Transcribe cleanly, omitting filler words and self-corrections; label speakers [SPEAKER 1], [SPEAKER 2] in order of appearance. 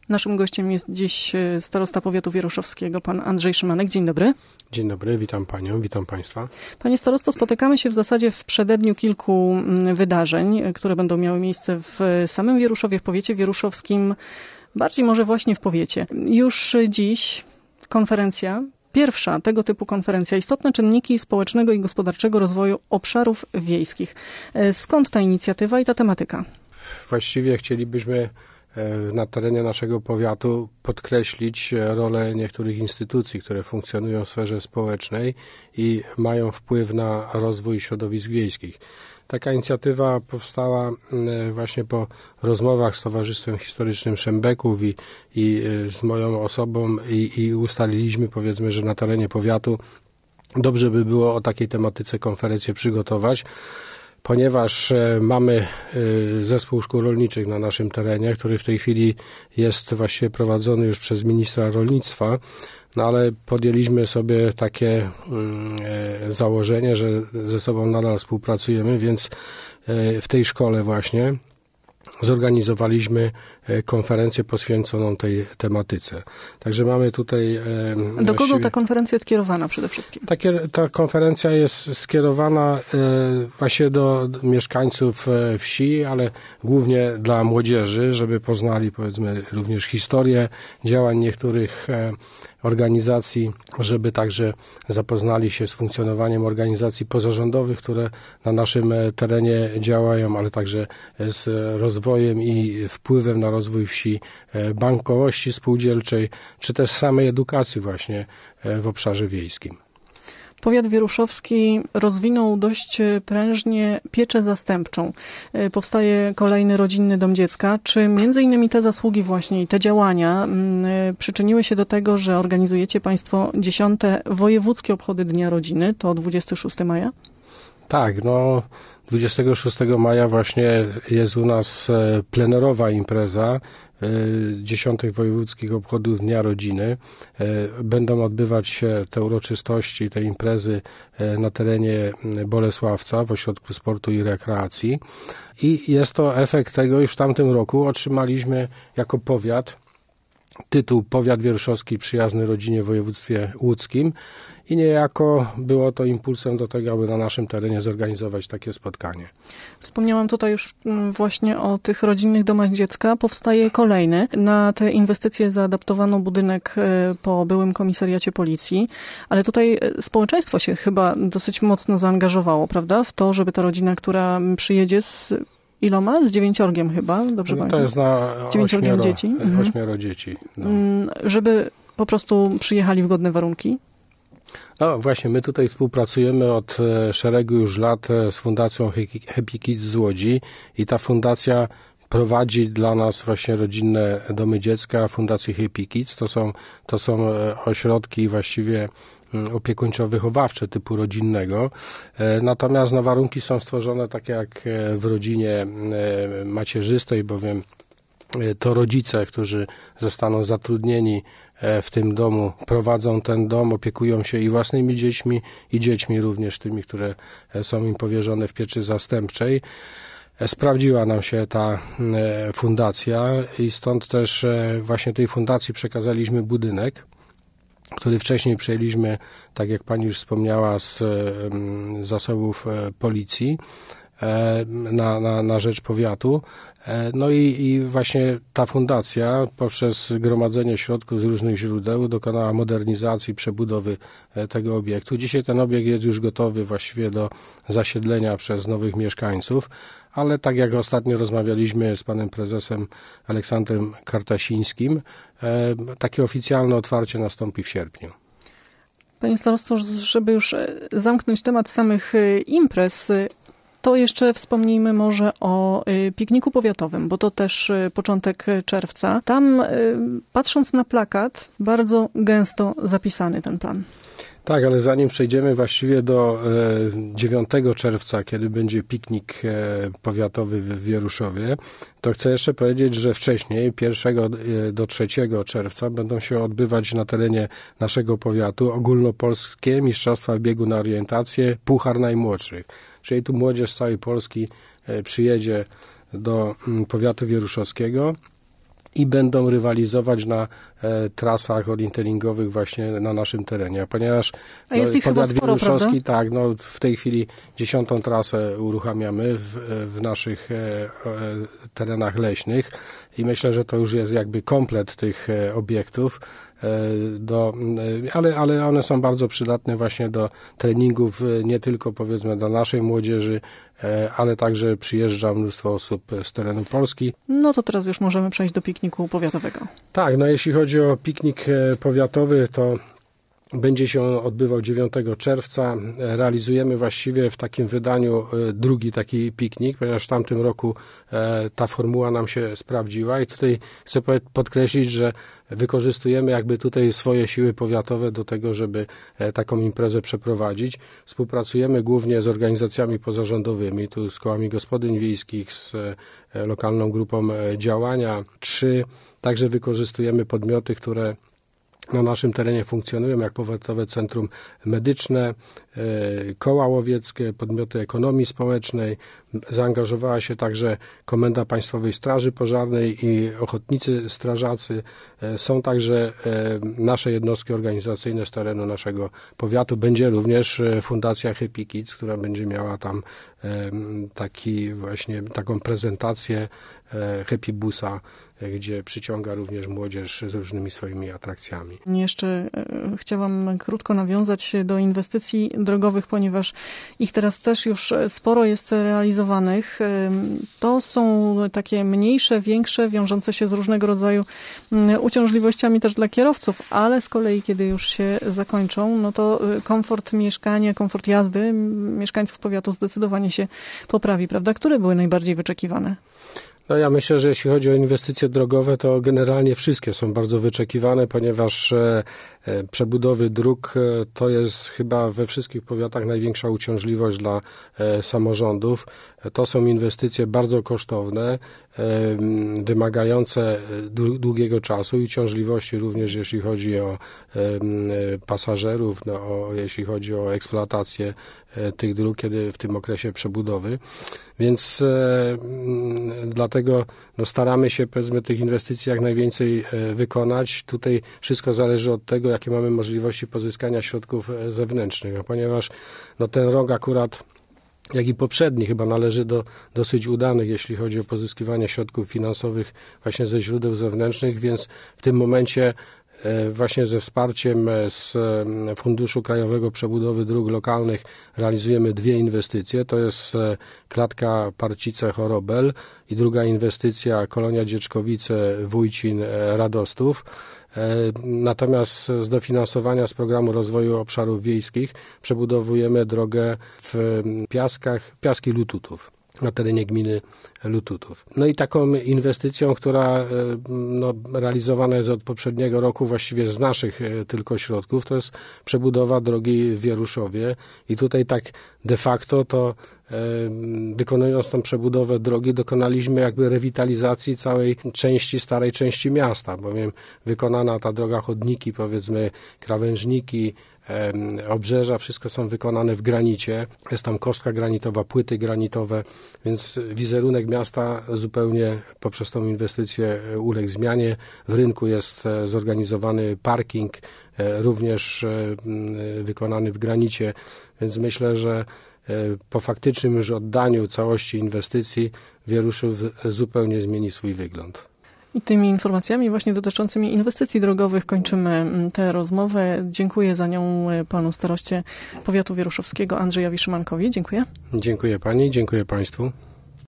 [SPEAKER 1] Naszym gościem jest dziś starosta powiatu wieruszowskiego, pan Andrzej Szymanek. Dzień dobry.
[SPEAKER 2] Dzień dobry, witam panią, witam państwa.
[SPEAKER 1] Panie starosto, spotykamy się w zasadzie w przededniu kilku wydarzeń, które będą miały miejsce w samym Wieruszowie, w powiecie wieruszowskim, bardziej może właśnie w powiecie. Już dziś konferencja, pierwsza tego typu konferencja, istotne czynniki społecznego i gospodarczego rozwoju obszarów wiejskich. Skąd ta inicjatywa i ta tematyka?
[SPEAKER 2] Właściwie chcielibyśmy na terenie naszego powiatu podkreślić rolę niektórych instytucji, które funkcjonują w sferze społecznej i mają wpływ na rozwój środowisk wiejskich. Taka inicjatywa powstała właśnie po rozmowach z Towarzystwem Historycznym Szembeków i z moją osobą i ustaliliśmy, powiedzmy, że na terenie powiatu dobrze by było o takiej tematyce konferencję przygotować, ponieważ mamy zespół szkół rolniczych na naszym terenie, który w tej chwili jest właściwie prowadzony już przez ministra rolnictwa, no ale podjęliśmy sobie takie założenie, że ze sobą nadal współpracujemy, więc w tej szkole właśnie zorganizowaliśmy konferencję poświęconą tej tematyce. Także mamy tutaj...
[SPEAKER 1] Do kogo ta konferencja jest skierowana przede wszystkim?
[SPEAKER 2] Ta konferencja jest skierowana właśnie do mieszkańców wsi, ale głównie dla młodzieży, żeby poznali, powiedzmy, również historię działań niektórych organizacji, żeby także zapoznali się z funkcjonowaniem organizacji pozarządowych, które na naszym terenie działają, ale także z rozwojem i wpływem na rozwój wsi bankowości spółdzielczej, czy też samej edukacji właśnie w obszarze wiejskim.
[SPEAKER 1] Powiat wieruszowski rozwinął dość prężnie pieczę zastępczą. Powstaje kolejny rodzinny dom dziecka. Czy między innymi te zasługi właśnie i te działania przyczyniły się do tego, że organizujecie państwo 10. Wojewódzkie Obchody Dnia Rodziny? To 26 maja?
[SPEAKER 2] Tak, 26 maja właśnie jest u nas plenerowa impreza 10. Wojewódzkich Obchodów Dnia Rodziny. Będą odbywać się te uroczystości, te imprezy na terenie Bolesławca w Ośrodku Sportu i Rekreacji. I jest to efekt tego, iż w tamtym roku otrzymaliśmy jako powiat tytuł Powiat Wieruszowski Przyjazny Rodzinie w województwie łódzkim i niejako było to impulsem do tego, aby na naszym terenie zorganizować takie spotkanie.
[SPEAKER 1] Wspomniałam tutaj już właśnie o tych rodzinnych domach dziecka. Powstaje kolejny. Na te inwestycje zaadaptowano budynek po byłym komisariacie policji, ale tutaj społeczeństwo się chyba dosyć mocno zaangażowawało, prawda? W to, żeby ta rodzina, która przyjedzie z iloma? Z 9 chyba, dobrze pamiętam?
[SPEAKER 2] To jest na
[SPEAKER 1] 9 dzieci.
[SPEAKER 2] 8 dzieci. No.
[SPEAKER 1] Żeby po prostu przyjechali w godne warunki?
[SPEAKER 2] No właśnie, my tutaj współpracujemy od szeregu już lat z Fundacją Happy Kids z Łodzi i ta fundacja prowadzi dla nas właśnie rodzinne domy dziecka, Fundacji Happy Kids. To są ośrodki właściwie opiekuńczo-wychowawcze typu rodzinnego. Natomiast warunki są stworzone tak jak w rodzinie macierzystej, bowiem to rodzice, którzy zostaną zatrudnieni w tym domu, prowadzą ten dom, opiekują się i własnymi dziećmi, i dziećmi również tymi, które są im powierzone w pieczy zastępczej. Sprawdziła nam się ta fundacja i stąd też właśnie tej fundacji przekazaliśmy budynek, który wcześniej przejęliśmy, tak jak pani już wspomniała, z zasobów policji na rzecz powiatu. No i właśnie ta fundacja poprzez gromadzenie środków z różnych źródeł dokonała modernizacji, przebudowy tego obiektu. Dzisiaj ten obiekt jest już gotowy właściwie do zasiedlenia przez nowych mieszkańców, ale tak jak ostatnio rozmawialiśmy z panem prezesem Aleksandrem Kartasińskim, takie oficjalne otwarcie nastąpi w sierpniu.
[SPEAKER 1] Panie starosto, żeby już zamknąć temat samych imprez, to jeszcze wspomnijmy może o pikniku powiatowym, bo to też początek czerwca. Tam, patrząc na plakat, bardzo gęsto zapisany ten plan.
[SPEAKER 2] Tak, ale zanim przejdziemy właściwie do 9 czerwca, kiedy będzie piknik powiatowy w Wieruszowie, to chcę jeszcze powiedzieć, że wcześniej, 1 do 3 czerwca, będą się odbywać na terenie naszego powiatu ogólnopolskie mistrzostwa biegu na orientację Puchar Najmłodszych. Czyli tu młodzież z całej Polski przyjedzie do powiatu wieruszowskiego i będą rywalizować na trasach orienteeringowych właśnie na naszym terenie. Ponieważ
[SPEAKER 1] jest ich
[SPEAKER 2] powiat
[SPEAKER 1] chyba sporo,
[SPEAKER 2] wieruszowski,
[SPEAKER 1] prawda?
[SPEAKER 2] tak, w tej chwili 10. trasę uruchamiamy w naszych terenach leśnych i myślę, że to już jest jakby komplet tych obiektów, ale one są bardzo przydatne właśnie do treningów, nie tylko powiedzmy dla naszej młodzieży, ale także przyjeżdża mnóstwo osób z terenu Polski.
[SPEAKER 1] No to teraz już możemy przejść do pikniku powiatowego.
[SPEAKER 2] Tak, jeśli chodzi o piknik powiatowy, to będzie się on odbywał 9 czerwca. Realizujemy właściwie w takim wydaniu drugi taki piknik, ponieważ w tamtym roku ta formuła nam się sprawdziła i tutaj chcę podkreślić, że wykorzystujemy jakby tutaj swoje siły powiatowe do tego, żeby taką imprezę przeprowadzić. Współpracujemy głównie z organizacjami pozarządowymi, tu z kołami gospodyń wiejskich, z lokalną grupą działania 3. Także wykorzystujemy podmioty, które na naszym terenie funkcjonują, jak Powiatowe Centrum Medyczne, koła łowieckie, podmioty ekonomii społecznej. Zaangażowała się także Komenda Państwowej Straży Pożarnej i ochotnicy strażacy. Są także nasze jednostki organizacyjne z terenu naszego powiatu. Będzie również Fundacja Happy Kids, która będzie miała tam taką prezentację Happy Busa, gdzie przyciąga również młodzież z różnymi swoimi atrakcjami.
[SPEAKER 1] Jeszcze chciałam krótko nawiązać do inwestycji drogowych, ponieważ ich teraz też już sporo jest realizowanych. To są takie mniejsze, większe, wiążące się z różnego rodzaju uciążliwościami też dla kierowców, ale z kolei, kiedy już się zakończą, no to komfort mieszkania, komfort jazdy mieszkańców powiatu zdecydowanie się poprawi, prawda? Które były najbardziej wyczekiwane?
[SPEAKER 2] Ja myślę, że jeśli chodzi o inwestycje drogowe, to generalnie wszystkie są bardzo wyczekiwane, ponieważ przebudowy dróg to jest chyba we wszystkich powiatach największa uciążliwość dla samorządów. To są inwestycje bardzo kosztowne, wymagające długiego czasu i uciążliwości również jeśli chodzi o pasażerów, jeśli chodzi o eksploatację tych dróg, kiedy w tym okresie przebudowy. Więc dlatego staramy się, powiedzmy, tych inwestycji jak najwięcej wykonać. Tutaj wszystko zależy od tego, jakie mamy możliwości pozyskania środków zewnętrznych, a ponieważ ten rok akurat, jak i poprzedni, chyba należy do dosyć udanych, jeśli chodzi o pozyskiwanie środków finansowych właśnie ze źródeł zewnętrznych, więc w tym momencie właśnie ze wsparciem z Funduszu Krajowego Przebudowy Dróg Lokalnych realizujemy 2 inwestycje. To jest klatka Parcice-Chorobel i druga inwestycja Kolonia Dzieczkowice-Wójcin-Radostów. Natomiast z dofinansowania z Programu Rozwoju Obszarów Wiejskich przebudowujemy drogę w Piaski Lututów, na terenie gminy Lututów. I taką inwestycją, która realizowana jest od poprzedniego roku właściwie z naszych tylko środków, to jest przebudowa drogi w Wieruszowie i tutaj tak de facto to wykonując tą przebudowę drogi dokonaliśmy jakby rewitalizacji całej starej części miasta, bowiem wykonana ta droga, chodniki, powiedzmy krawężniki, obrzeża, wszystko są wykonane w granicie. Jest tam kostka granitowa, płyty granitowe, więc wizerunek miasta zupełnie poprzez tą inwestycję uległ zmianie. W rynku jest zorganizowany parking, również wykonany w granicie, więc myślę, że po faktycznym już oddaniu całości inwestycji Wieruszów zupełnie zmieni swój wygląd.
[SPEAKER 1] I tymi informacjami właśnie dotyczącymi inwestycji drogowych kończymy tę rozmowę. Dziękuję za nią panu staroście powiatu wieruszowskiego Andrzejowi Szymankowi. Dziękuję.
[SPEAKER 2] Dziękuję pani, dziękuję państwu.